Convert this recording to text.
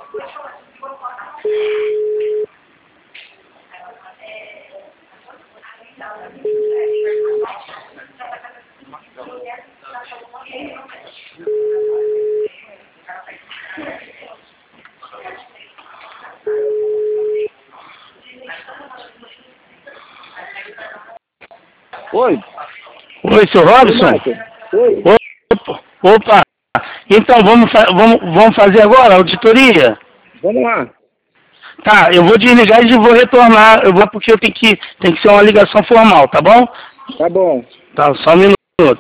Oi. Oi, seu Robson? Oi. Opa. Então, vamos fazer agora a auditoria? Vamos lá. Tá, eu vou desligar e vou retornar. Eu vou porque tem que ser uma ligação formal, tá bom? Tá bom. Tá, só um minuto.